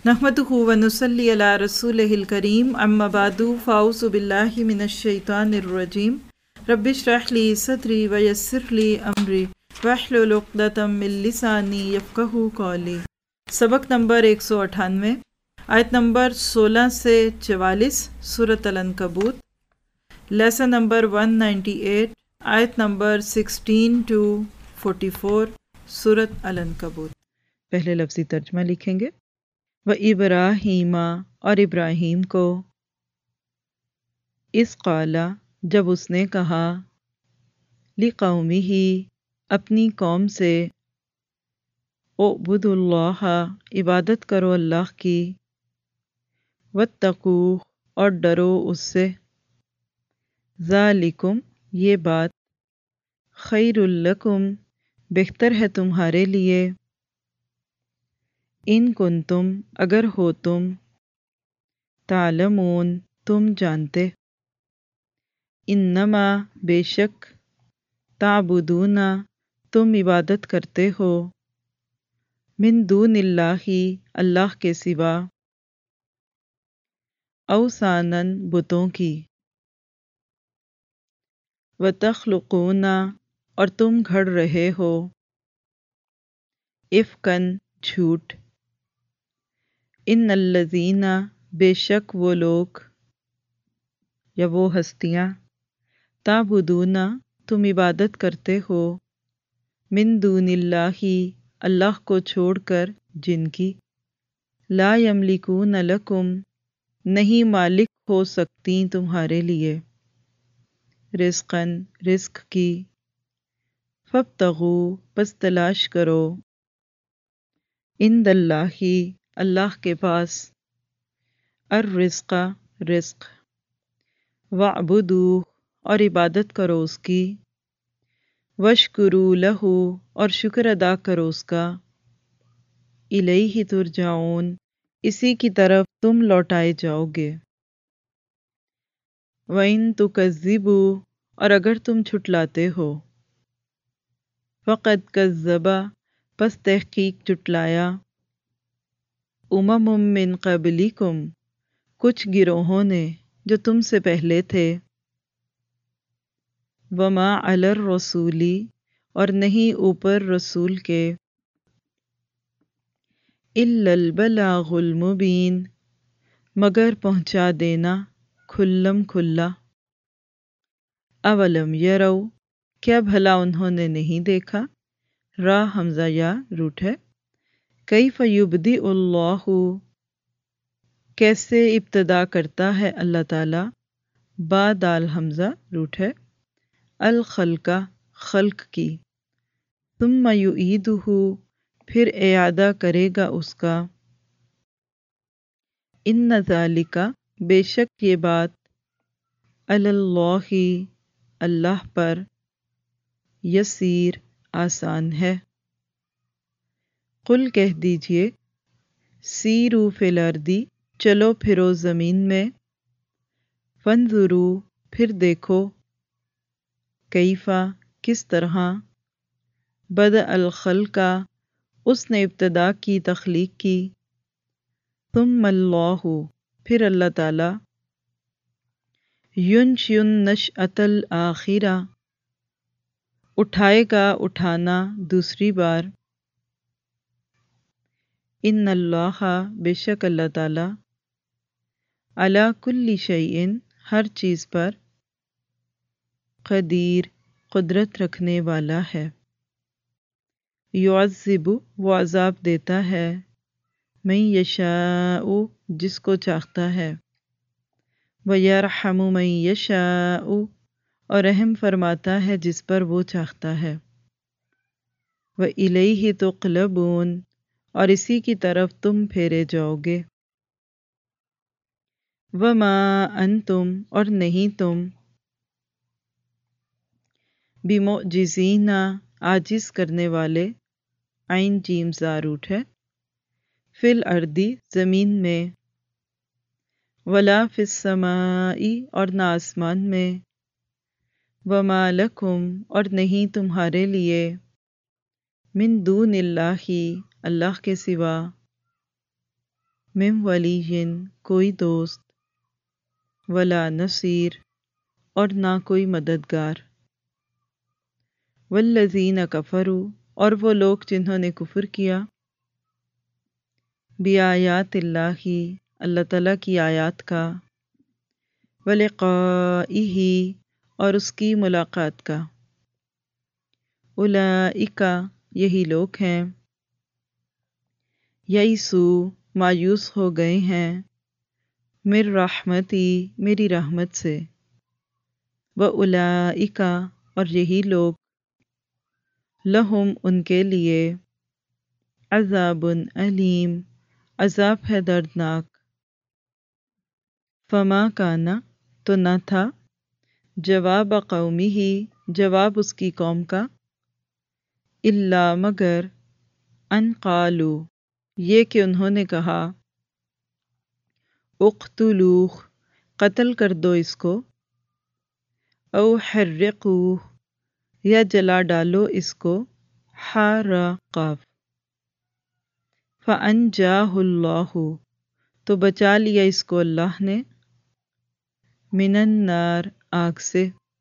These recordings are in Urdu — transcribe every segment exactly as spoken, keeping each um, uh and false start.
نحمدہ و نصلی علی رسولہ الکریم اما بعد فاعوذ باللہ من الشیطان الرجیم رب اشرح لی صدری ویسر لی امری واحلل عقدۃ من لسانی یفقہوا قولی۔ سبق نمبر ایک سو اٹھانوے، آیت نمبر سولہ سے چوالیس، سورۃ العنکبوت۔ Lesson number one ninety eight, آیت number sixteen to forty four, سورۃ العنکبوت۔ پہلے لفظی ترجمہ لکھیں گے۔ و ابراہیم، اور ابراہیم کو، اس قالا، جب اس نے کہا، لقومہ، اپنی قوم سے، اعبدوا اللہ، عبادت کرو اللہ کی، واتقوہ، اور ڈرو اس سے، ذالکم، یہ بات، خیر لکم، بہتر ہے تمہارے لیے، ان کنتم، اگر ہو تم، تعلمون، تم جانتے، انما، بے شک، تعبدون، تم عبادت کرتے ہو، من دون اللہ، اللہ کے سوا، اوثاناً، بتوں کی، وتخلقون، اور تم گھڑ رہے ہو، افکن، جھوٹ، ان الذین، بے شک وہ لوگ، یا وہ ہستیاں، تعبدون، تم عبادت کرتے ہو، من دون اللہ، اللہ کو چھوڑ کر، جن کی، لا یملکون لکم، نہیں مالک ہو سکتی تمہارے لیے، رزقاً، رزق کی، فابتغوا، پس تلاش کرو، عند اللہ، اللہ کے پاس، الرزق، رزق، وَاعْبُدُوهُ، اور عبادت کرو اس کی، وَاشْكُرُوا لَهُ، اور شکر ادا کرو اس کا، اِلَيْهِ تُرْجَعُونَ، اسی کی طرف تم لوٹائے جاؤ گے، وَإِن تُكَذِّبُوا، اور اگر تم جھٹلاتے ہو، فَقَدْ كَذَّبَ، پس تحقیق جھٹلایا، امم من قبلکم، کچھ گروہوں نے جو تم سے پہلے تھے، وما علی الرسول، اور نہیں اوپر رسول کے، الا البلاغ المبین، مگر پہنچا دینا کھلم کھلا، اولم یروا، کیا بھلا انہوں نے نہیں دیکھا، را حمزہ یا روٹ ہے، کیف یبدئ اللہ، کیسے ابتدا کرتا ہے اللہ تعالیٰ، با دال حمزہ روٹ ہے، الخلق، خلق کی، ثم یعیدہ، پھر اعادہ کرے گا اس کا، ان ذالک، بے شک یہ بات، علی اللہ، اللہ پر، یسیر، آسان ہے، قل کہہ دیجئے، سیروا فی الارض، چلو پھرو زمین میں، فانظروا، پھر دیکھو، کیفا، کس طرح، بدأ الخلق، اس نے ابتدا کی تخلیق کی، ثم اللہ، پھر اللہ تعالی، ینشئ النشأۃ الآخرہ، اٹھائے گا اٹھانا دوسری بار، ان اللہ، بے شک اللہ تعالی، علی کل شیء، ہر چیز پر، قدیر، قدرت رکھنے والا ہے، یعذب، وہ عذاب دیتا ہے، من یشاء، جس کو چاہتا ہے، ویرحم من یشاء، اور رحم فرماتا ہے جس پر وہ چاہتا ہے، وإلیہ تقلبون، اور اسی کی طرف تم پھیرے جاؤ گے، وما انتم، اور نہیں تم، بمعجزین، عاجز کرنے والے، عین جیم زا روٹ ہے، فی الارض، زمین میں، ولا فی السماء، اور نہ آسمان میں، وما لکم، اور نہیں تمہارے لیے، من دون اللہ، اللہ کے سوا، من ولی کوئی دوست، ولا نصیر اور نہ کوئی مددگار، والذین کفروا اور وہ لوگ جنہوں نے کفر کیا، بآیات اللہ اللہ تعالیٰ کی آیات کا، ولقائہ اور اس کی ملاقات کا، اولئک یہی لوگ ہیں، یئسو مایوس ہو گئے ہیں، من رحمتی میری رحمت سے، واولئک اور یہی لوگ، لہم ان کے لیے، عذاب علیم عذاب ہے دردناک، فما کانا تو نہ تھا، جواب قومی ہی جواب اس کی قوم کا، الا مگر ان قالو یہ کہ انہوں نے کہا، اقتلوہ قتل کر دو اس کو، او حرقوہ یا جلا ڈالو اس کو، حرقاف، فانجاہ اللہ تو بچا لیا اس کو اللہ نے، من النار آگ سے،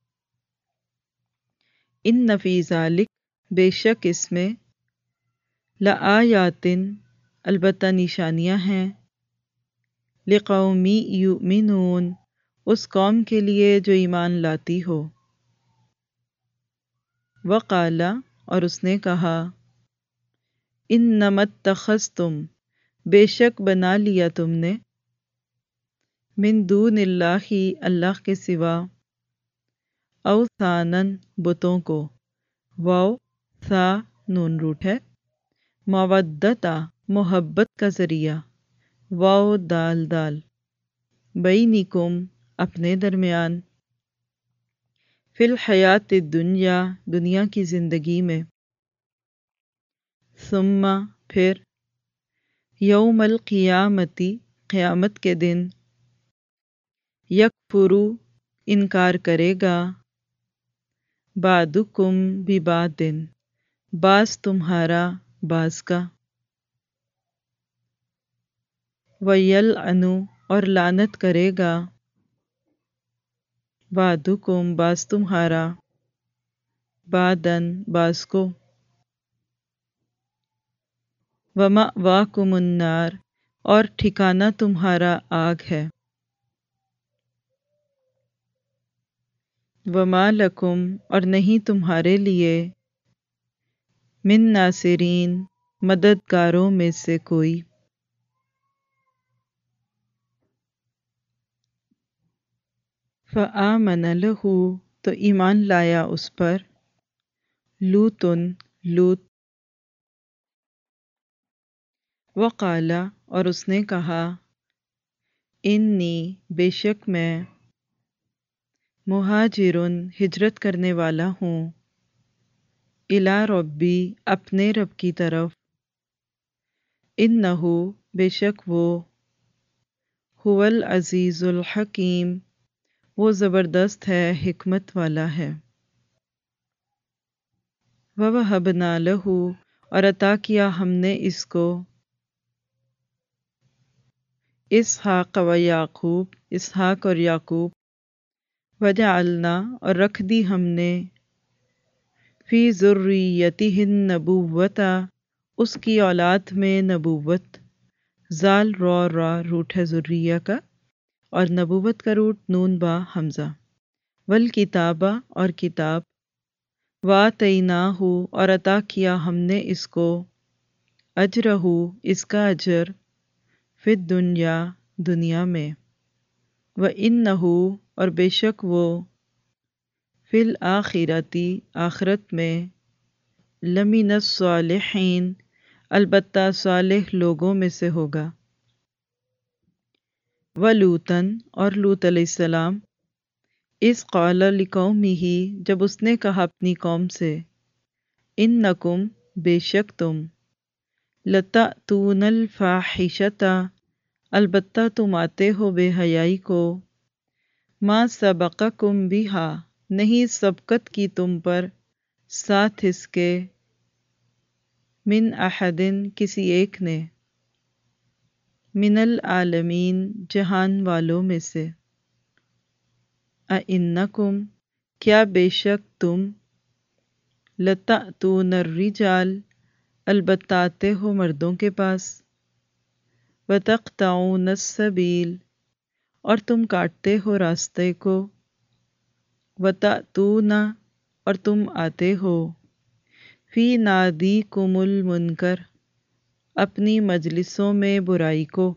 ان فی ذالک بے شک اس میں، لآیات البتہ نشانیاں ہیں، لقوم یؤمنون اس قوم کے لیے جو ایمان لاتی ہو، وقال اور اس نے کہا، انما اتخذتم بے شک بنا لیا تم نے، من دون اللہ اللہ کے سوا، اوثانا بتوں کو، واو ثا نون روٹ ہے، مودتا محبت کا ذریعہ، واو دال دال، بینکم اپنے درمیان، فی الحیات الدنیا دنیا کی زندگی میں، ثم پھر، یوم القیامتی قیامت کے دن، یکفرو انکار کرے گا، بعضکم ببعض بعض تمہارا بعض کا، ویلعن اور لعنت کرے گا، بعضکم بعض تمہارا، بعضا بعض کو، ومأواکم النار اور ٹھکانہ تمہارا آگ ہے، وما لکم اور نہیں تمہارے لیے، من ناصرین مددگاروں میں سے کوئی، فآمن لہ تو ایمان لایا اس پر، لوطن لوط، وقال اور اس نے کہا، انی بے شک میں، مہاجرن ہجرت کرنے والا ہوں، الی ربی اپنے رب کی طرف، انہ بے شک وہ، هو العزیز الحکیم وہ زبردست ہے حکمت والا ہے، ووہبنا لہ اور عطا کیا ہم نے اس کو، اسحاق و یعقوب اسحاق اور یعقوب، وجعلنا اور رکھ دی ہم نے، فی ذریتہ النبوۃ اس کی اولاد میں نبوت، زال را را روٹ ہے ذریہ کا، اور نبوت کا روٹ نون با حمزہ، والکتابہ اور کتاب، وآتیناہ اور عطا کیا ہم نے اس کو، اجرہ اس کا اجر، فی الدنیا دنیا میں، وانہ اور بے شک وہ، فی الآخرۃ آخرت میں، لمن الصالحین البتہ صالح لوگوں میں سے ہوگا، ولوطن اور لوط علیہ السلام، اذ قال لقومہ جب اس نے کہا اپنی قوم سے، انکم بے شک تم، لتأتون الفاحشۃ البتہ تم آتے ہو بے حیائی کو، ما سبقکم بہا نہیں سبقت کی تم پر ساتھ اس کے، من احد کسی ایک نے، من العالمین جہان والوں میں سے، اِنکم کیا بے شک تم، لتأتون الرجال البتہ آتے ہو مردوں کے پاس، وتقطعون السبیل اور تم کاٹتے ہو راستے کو، وتأتون اور تم آتے ہو، فی نادیکم المنکر اپنی مجلسوں میں برائی کو،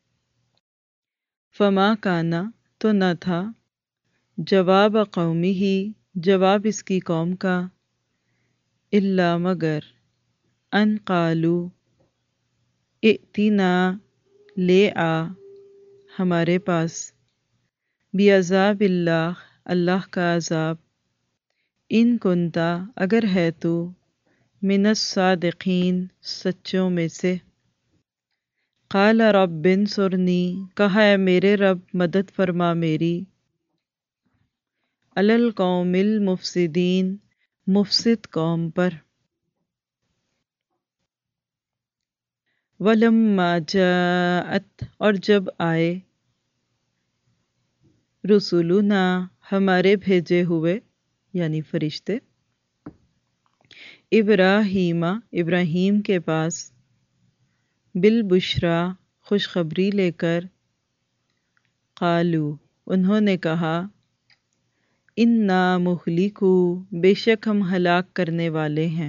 فما کانا تو نہ تھا، جواب قومی ہی جواب اس کی قوم کا، الا مگر ان قالو ائتنا لے آ ہمارے پاس، بعذاب اللہ اللہ کا عذاب، ان کنتا اگر ہے تو، من الصادقین سچوں میں سے، قال رب انصرنی کہا اے میرے رب مدد فرما میری، علی القوم المفسدین مفسد قوم پر، وَلَمَّا جَاءَتْ اور جب آئے، رسولنا ہمارے بھیجے ہوئے یعنی فرشتے، ابراہیم ابراہیم کے پاس، بالبشرا خوشخبری لے کر، قالو انہوں نے کہا، انا مہلکو بے شک ہم ہلاک کرنے والے ہیں،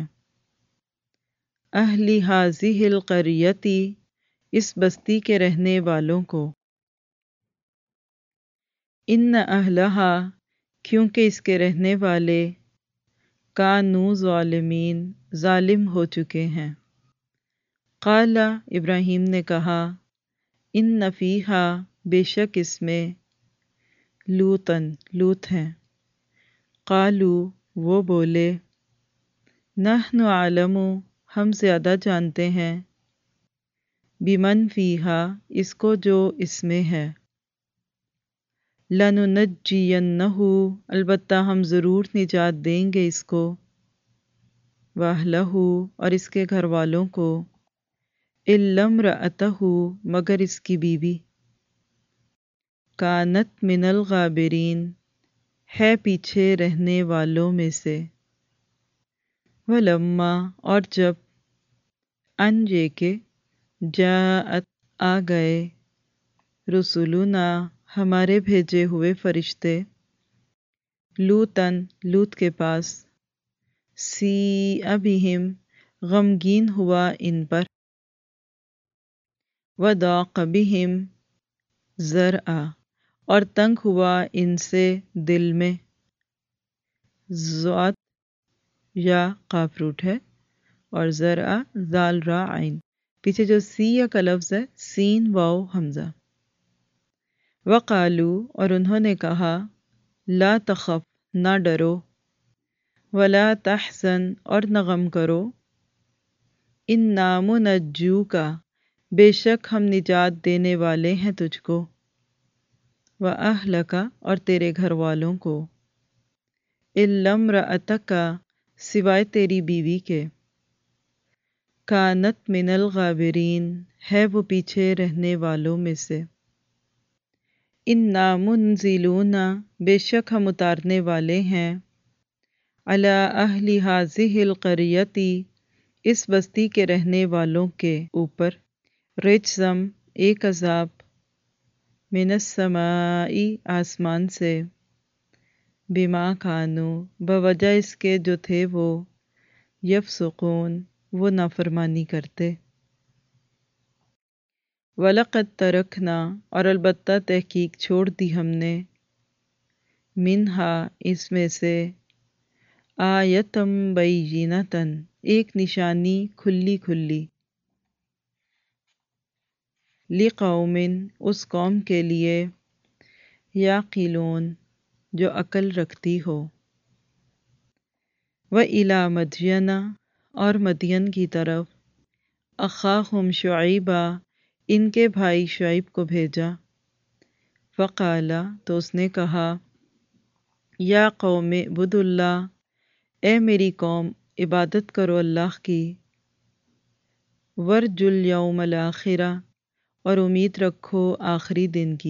اہل ہذہ القریۃ اس بستی کے رہنے والوں کو، ان اہلہا کیونکہ اس کے رہنے والے، کانوا ظالمین ظالم ہو چکے ہیں، قال ابراہیم نے کہا، ان فیہا بے شک اس میں، لوطن لوط ہیں، قالو وہ بولے، نحن اعلم ہم زیادہ جانتے ہیں، بمن فیہا اس کو جو اس میں ہے، لننجینہ البتہ ہم ضرور نجات دیں گے اس کو، واہلہ اور اس کے گھر والوں کو، الا امرأتہ مگر اس کی بیوی، کانت من الغابرین ہے پیچھے رہنے والوں میں سے، ولما اور جب، ان یہ کہ، جاءت آ گئے، رسولنا ہمارے بھیجے ہوئے فرشتے، لوطن لوط کے پاس، سیء بہم غمگین ہوا ان پر، وضاق بہم ذرعا اور تنگ ہوا ان سے دل میں، ذات یا قاف روٹ ہے اور ذرعا ذال را عین، پیچھے جو سیہ کا لفظ ہے سین واو حمزہ، وقالو اور انہوں نے کہا، لا تخف نہ ڈرو، ولا تحزن اور نہ غم کرو، انا منجوک بے شک ہم نجات دینے والے ہیں تجھ کو، واہلک اور تیرے گھر والوں کو، الا امرأتک سوائے تیری بیوی کے، کانت من الغابرین ہے وہ پیچھے رہنے والوں میں سے، انا منزلون بے شک ہم اتارنے والے ہیں، علی اہل ہذہ القریۃ اس بستی کے رہنے والوں کے اوپر، رجزم ایک عذاب، من السماء آسمان سے، بما کانوا بوجہ اس کے جو تھے وہ، یفسقون وہ نافرمانی کرتے، وَلَقَدْ تَرَكْنَا اور البتہ تحقیق چھوڑ دی ہم نے، منہا اس میں سے، آیتم بینۃً ایک نشانی کھلی کھلی، لقوم اس قوم کے لیے، یعقلون جو عقل رکھتی ہو، وَإِلَىٰ مَدْیَنَ اور مدین کی طرف، اخاہم شعیبا ان کے بھائی شعیب کو بھیجا، فقالا تو اس نے کہا، یا قوم اعبدوا اللہ اے میری قوم عبادت کرو اللہ کی، وارجوا الیوم الآخر اور امید رکھو آخری دن کی۔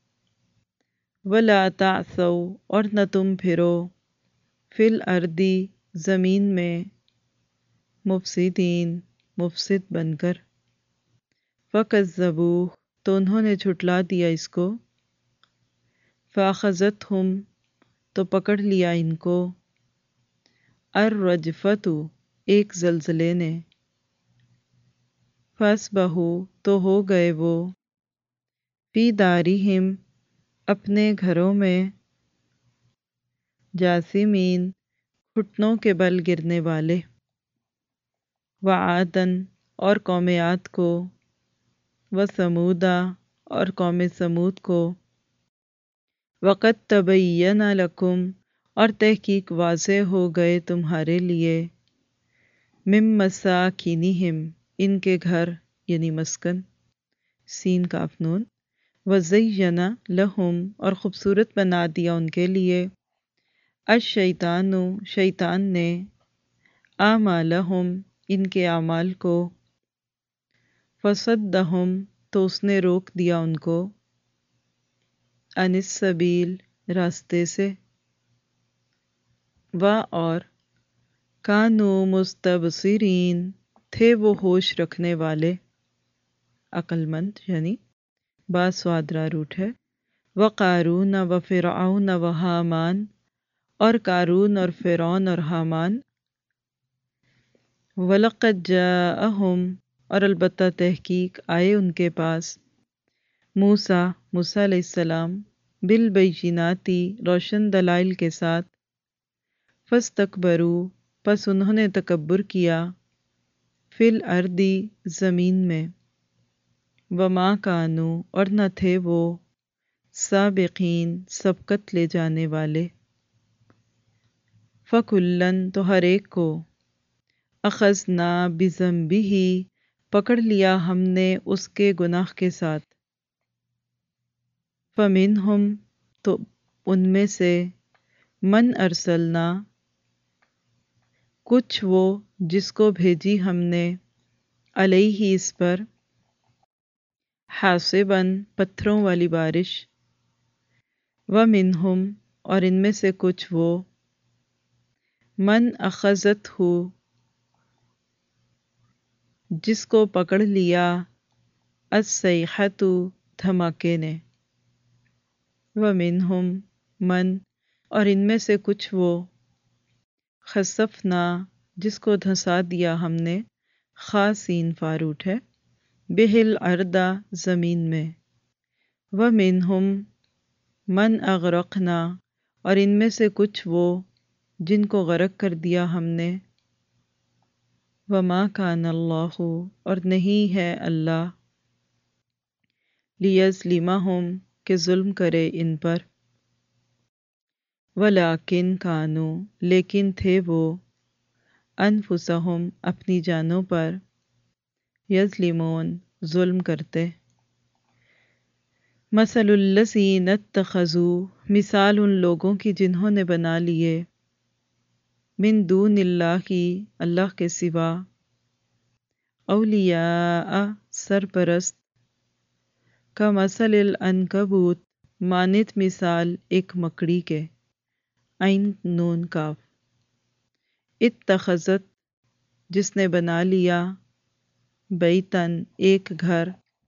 وَلَا تَعْثَوْا اور نہ تم پھرو فِی الْأَرْضِ زمین میں مفسدین مفسد بن کر۔ فَكَذَّبُوهُ تو انہوں نے جھٹلا دیا اس کو۔ فَأَخَذَتْهُمْ تو پکڑ لیا ان کو۔ الرَّجْفَةُ ایک زلزلے نے۔ فَأَصْبَحُوا تو ہو گئے وہ فی دارہم اپنے گھروں میں جاثمین گھٹنوں کے بل گرنے والے۔ وعادًا اور قوم عاد کو، وثمودا اور قوم ثمود کو، وقد تبین لکم اور تحقیق واضح ہو گئے تمہارے لیے، من مساکنہم ان کے گھر یعنی مسکن، سین کاف نون، وزین لہم اور خوبصورت بنا دیا ان کے لیے، الشیطان شیطان نے، اعمالہم ان کے اعمال کو، فصدہم تو اس نے روک دیا ان کو، عن السبیل راستے سے، و اور کانوا مستبصرین تھے وہ ہوش رکھنے والے، عقل مند یعنی با سوادرا روٹ ہے، وقارون و فرعون و حامان اور قارون اور فرعون اور حامان، وَلَقَدْ جَاءَهُمْ اور البتہ تحقیق آئے ان کے پاس، موسیٰ موسیٰ علیہ السلام، بالبینات روشن دلائل کے ساتھ، فاستکبروا پس انہوں نے تکبر کیا، فی الارض زمین میں، وما کانوا اور نہ تھے وہ، سابقین سبقت لے جانے والے، فکلاً تو ہر ایک کو، اخذنا بذنبہ پکڑ لیا ہم نے اس کے گناہ کے ساتھ، فمنہم تو ان میں سے، من ارسلنا کچھ وہ جس کو بھیجی ہم نے، علیہ اس پر، حاصباً پتھروں والی بارش، ومنہم اور ان میں سے کچھ وہ، من اخذتہ جس کو پکڑ لیا، الصیحۃ دھماکے نے، ومنہم من اور ان میں سے کچھ وہ، خسفنا جس کو دھنسا دیا ہم نے، خاسین فاروٹ ہے، بہ الارض زمین میں، ومنہم من اغرقنا اور ان میں سے کچھ وہ جن کو غرق کر دیا ہم نے، وما کان اللہ اور نہیں ہے اللہ، لیظلمہم کہ ظلم کرے ان پر، ولیکن کانوا لیکن تھے وہ، انفسہم اپنی جانوں پر، یظلمون ظلم کرتے۔ مثل الذین اتخذوا مثال ان لوگوں کی جنہوں نے بنا لیے، من دون اللہ اللہ کے سوا، اولیاء سرپرست، کمثل العنکبوت مانند مثال ایک مکڑی کے، عین نون کاف، اتخذت جس نے بنا لیا، بیتن ایک گھر،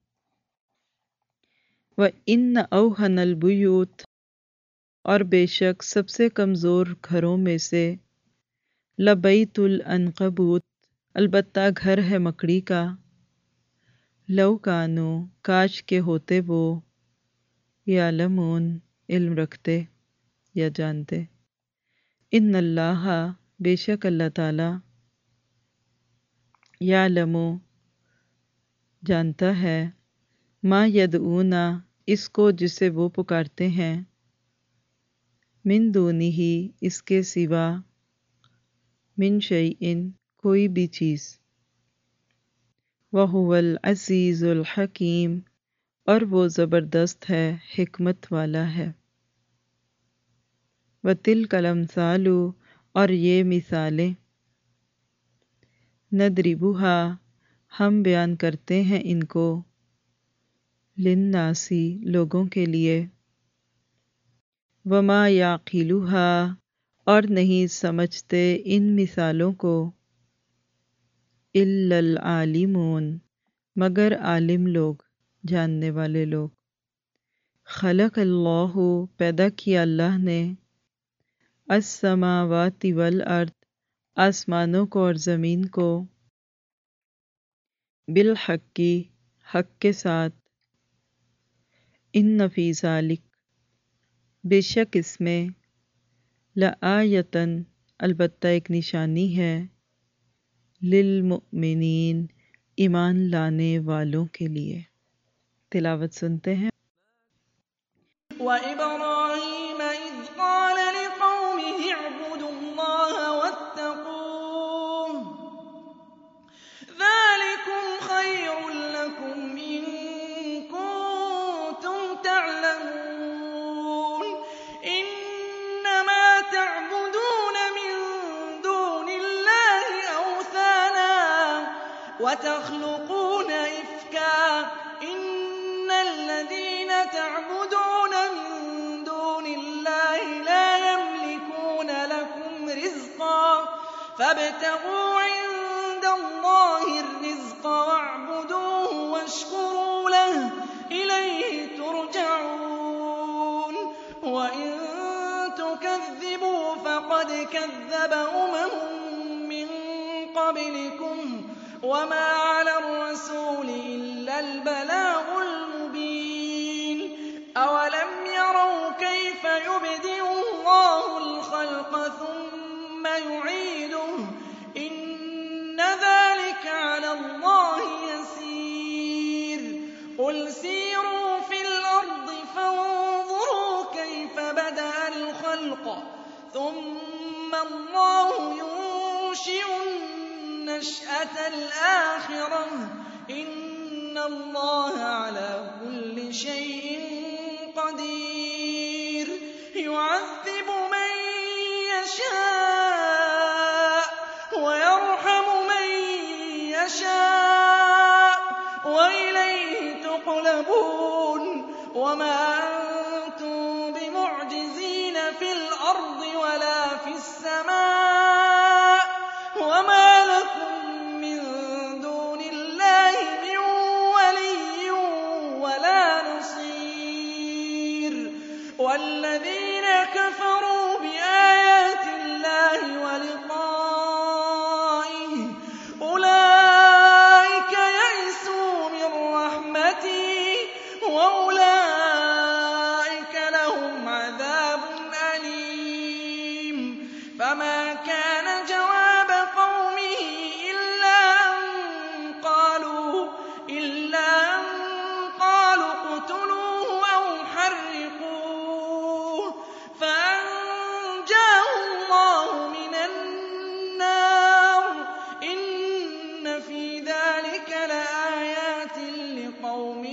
وَإِنَّ أَوْهَنَ الْبُيُوتِ اور بے شک سب سے کمزور گھروں میں سے، لَبَيْتُ الْعَنْكَبُوتِ البتہ گھر ہے مکڑی کا، لَوْ كَانُوا کاش کے ہوتے وہ، يَعْلَمُونَ علم رکھتے یا جانتے، ان اللہ بے شک اللہ تعالی، یعلم جانتا ہے، ما یدعون اس کو جسے وہ پکارتے ہیں، من دونہ اس کے سوا، من شیء کوئی بھی چیز، وہو العزیز الحکیم اور وہ زبردست ہے حکمت والا ہے، وتلک الامثال اور یہ مثالیں، نضربھا ہم بیان کرتے ہیں ان کو، लिन्नासी लोगों के लिए, वमा याक़िलुहा और नहीं समझते इन मिसालों को, इल्लल आलिमून मगर आलिम लोग, जानने वाले लोग। खलक़ल्लाहु पैदा किया अल्लाह ने, अस्समावाति वल अर्द आसमानों को और ज़मीन को, बिल हक़्क़ि हक़ के साथ, इन्न फ़ी ज़ालिक बेशक इसमें, लआयतन अलबत्ता एक निशानी है, लिलमुमिनीन ईमान लाने वालों के लिए। तिलावत सुनते हैं। وإبراهيم إذ قال لقومه اعبدوا الله واتقوه ذلكم خير لكم إن كنتم تعلمون إنما تعبدون من دون الله أوثانا وتخلقون إفكا إن الذين تعبدون من دون الله لا يملكون لكم رزقا فابتغوا عند الله الرزق واعبدوه واشكروا له إليه ترجعون وإن تكذبوا فقد كذب أمم من قبلكم وما على الرسول إلا البلاغ المبين أولم يروا كيف يبدئ الله الخلق ثم يعيده إن ذلك على الله يسير قل سيروا في الأرض فانظروا كيف بدأ الخلق ثم الله ينشئ النشأة الآخرة إن الله على كل شيء قدير يعذب من يشاء ويرحم من يشاء وإليه تقلبون وما أنتم بمعجزين في الأرض ولا في السماء وما لكم من دون الله من ولي ولا نصير والذين كفروا بآيات الله ولقائه أولئك يئسوا من رحمتي وأولئك لهم عذاب أليم فما كان جواب قومه إلا أن قالوا إلا أن قالوا اقتلوه أو حرقوه فأنجاه الله من النار إن في ذلك لآيات لقوم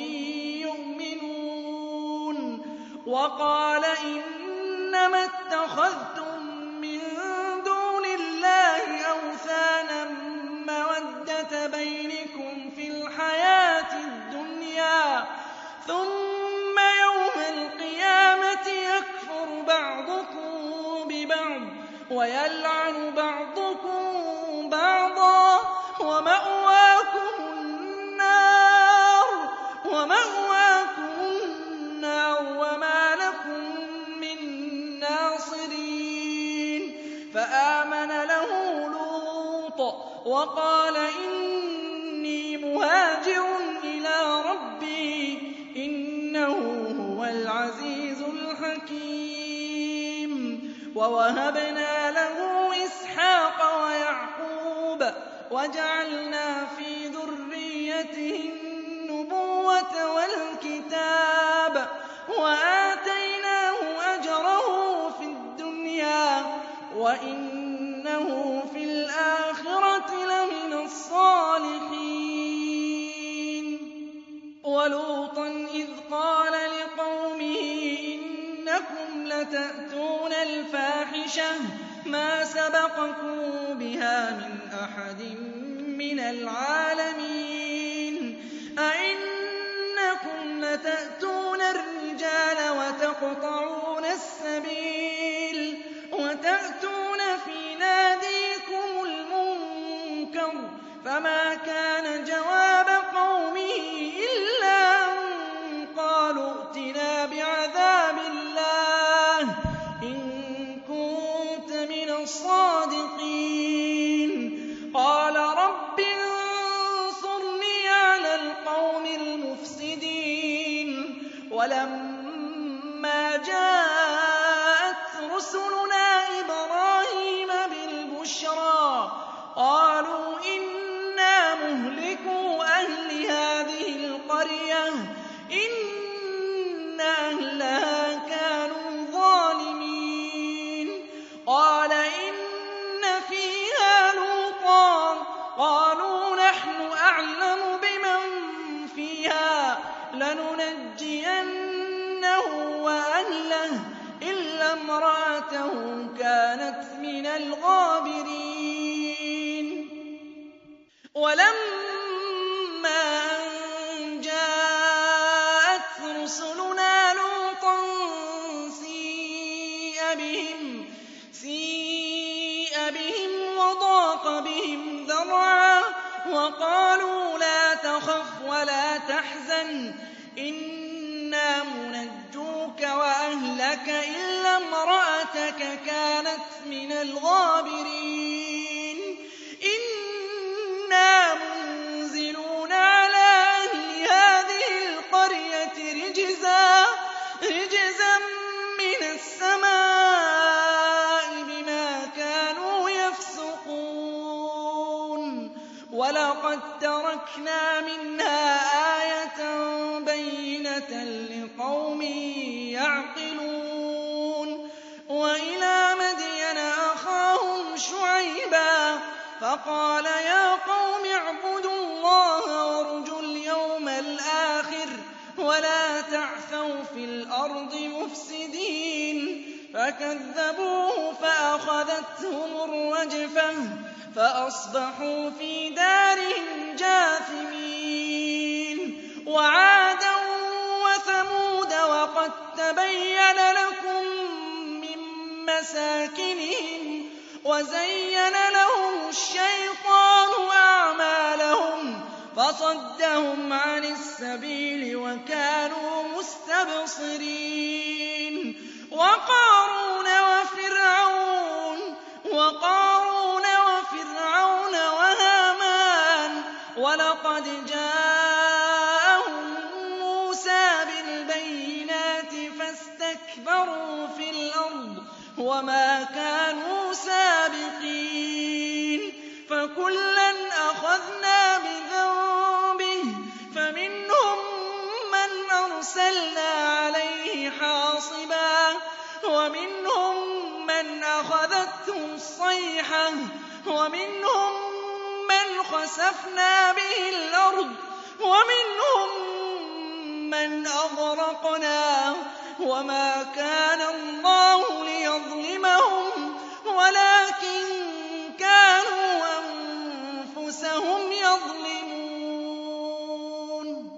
يؤمنون وقال إنما اتخذتم من دون الله أوثانا مودة بينكم في الحياة الدنيا ثم يوم القيامة يكفر بعضكم ببعض ويلعن بعضكم بعضا ومأواكم النار ومأواكم النار وما لكم من ناصرين فآمن له لوط وقال إني مهاجر إلى ربي إنه هو العزيز الحكيم ووهبنا له إسحاق ويعقوب وجعلنا في ذريته النبوة والكتاب وآتيناه أجره في الدنيا وإنه في الآخرة لمن الصالحين ولوطا إذ قال لقومه إنكم لتأتون الفاحشة ما سبقكم بها من أحد من العالمين أئنكم أَتَأْتُونَ الرِّجَالَ وَتَقْطَعُونَ السَّبِيلَ وَتَأْتُونَ فِي نَادِيكُمُ الْمُنكَرَ فَمَا كَانَ جَوَابَ قَوْمِهِ إِلَّا أَن قَالُوا ائْتِنَا بِعَذَابِ اللَّهِ إِن كُنتَ مِنَ الصَّادِقِينَ قَالَ رَبِّ انصُرْنِي عَلَى الْقَوْمِ الْمُفْسِدِينَ وَلَمَّا جَاءَتْ رُسُلُنَا إِبْرَاهِيمَ بِالْبُشْرَىٰ قَالُوا إِنَّا مُهْلِكُو أَهْلِ هَٰذِهِ الْقَرْيَةِ إِنَّ أَهْلَهَا كَانُوا ظَالِمِينَ قَالَ إِنَّ فِيهَا لُوطًا قَالُوا نَحْنُ أَعْلَمُ بِمَن فِيهَا لَنُنَجِّيَنَّهُ وَأَهْلَهُ إِلَّا امْرَأَتَهُ كَانَتْ مِنَ الْغَابِرِينَ وَلَمَّا أَن جَاءَتْ رُسُلُنَا لُوطًا سِيءَ بِهِمْ وَضَاقَ بِهِمْ ذَرْعًا وَقَالُوا لَا تَخَفْ وَلَا تَحْزَنْ إِنَّا مُنَجُّوكَ وَأَهْلَكَ إِلَّا امْرَأَتَكَ كَانَتْ مِنَ الْغَابِرِينَ إِنَّا مُنزِلُونَ عَلَىٰ أَهْلِ هَٰذِهِ الْقَرْيَةِ رِجْزًا مِّنَ السَّمَاءِ بِمَا كَانُوا يَفْسُقُونَ وَلَقَد تَّرَكْنَا مِنْهَا آيَةً بَيِّنَةً لِّقَوْمٍ يَعْقِلُونَ وَإِلَىٰ مَدْيَنَ أَخَاهُمْ شُعَيْبًا فَقَالَ يَا قَوْمِ اعْبُدُوا اللَّهَ وَارْجُوا الْيَوْمَ الْآخِرَ وَلَا تَعْثَوْا فِي الْأَرْضِ مُفْسِدِينَ فَكَذَّبُوهُ فَأَخَذَتْهُمُ الرَّجْفَةُ فَأَصْبَحُوا فِي دَارِهِمْ جَاثِمِينَ وَعَادًا وَثَمُودَ وَقَد تَّبَيَّنَ لَكُم مِّن مَّسَاكِنِهِمْ وَزَيَّنَ لَهُمُ الشَّيْطَانُ أَعْمَالَهُمْ فَصَدَّهُمْ عَنِ السَّبِيلِ وَكَانُوا مُسْتَبْصِرِينَ وَقَارُونَ وَفِرْعَوْنَ وَقَارُونَ وَفِرْعَوْنَ وَهَامَانَ وَلَقَدْ جَاءَهُم مُّوسَىٰ بِالْبَيِّنَاتِ فَاسْتَكْبَرُوا فِي الْأَرْضِ وَمَا كَانُوا سَابِقِينَ فَكُلًّا أَخَذْنَا بِذَنبِهِ فَمِنْهُم مَّنْ أَرْسَلْنَا عَلَيْهِ حَاصِبًا وَمِنْهُم مَّنْ أَخَذَتْهُ الصَّيْحَةُ وَمِنْهُم مَّنْ خَسَفْنَا بِهِ الْأَرْضَ وَمِنْهُم مَّنْ أَغْرَقْنَا وَمَا كَانَ اللَّهُ لِيَظْلِمَهُمْ وَلَٰكِن كَانُوا أَنفُسَهُمْ يَظْلِمُونَ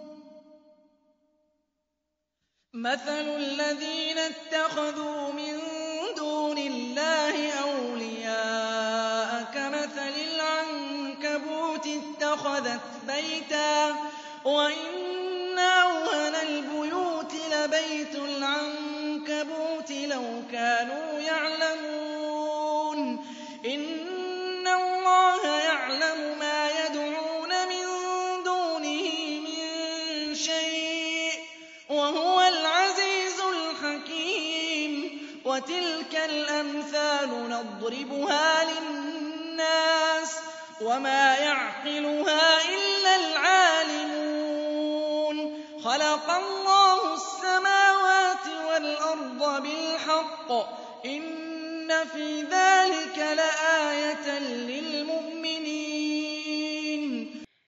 مَثَلُ الَّذِينَ اتَّخَذُوا مِن دُونِ اللَّهِ أَوْلِيَاءَ كَمَثَلِ الْعَنكَبُوتِ اتَّخَذَتْ بَيْتًا وَإِنَّ أَوْهَنَ الْبُيُوتِ لَبَيْتُ الْعَنكَبُوتِ لَوْ كَانُوا يَعْلَمُونَ إِنَّ اللَّهَ يَعْلَمُ مَا يَدْعُونَ مِن دُونِهِ مِن شَيْءٍ وَهُوَ الْعَزِيزُ الْحَكِيمُ وَتِلْكَ الْأَمْثَالُ نَضْرِبُهَا لِلنَّاسِ وَمَا يَعْقِلُهَا إِلَّا الْعَالِمُونَ خَلَقَ اللَّهُ السَّمَاوَاتِ وَالْأَرْضَ بِالْحَقِّ إِنَّ فِي ذَٰلِكَ لَآيَةً لِّلْمُؤْمِنِينَ